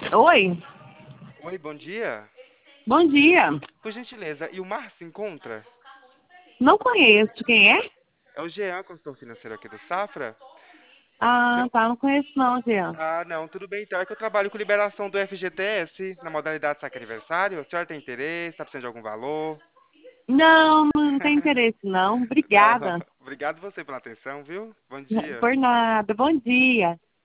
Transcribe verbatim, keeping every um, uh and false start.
Oi, Oi, bom dia. bom dia. Por gentileza, e o Mar se encontra? Não conheço. Quem é? É o Jean, consultor financeiro aqui do Safra. Ah, Não. tá. Não conheço não, Jean. Ah, não, tudo bem então. É que eu trabalho com liberação do F G T S na modalidade saque aniversário. A senhora tem interesse? Está precisando de algum valor? Não, não tem interesse não. Não. Obrigada. Obrigado você pela atenção, viu? Bom dia. Por nada. Bom dia.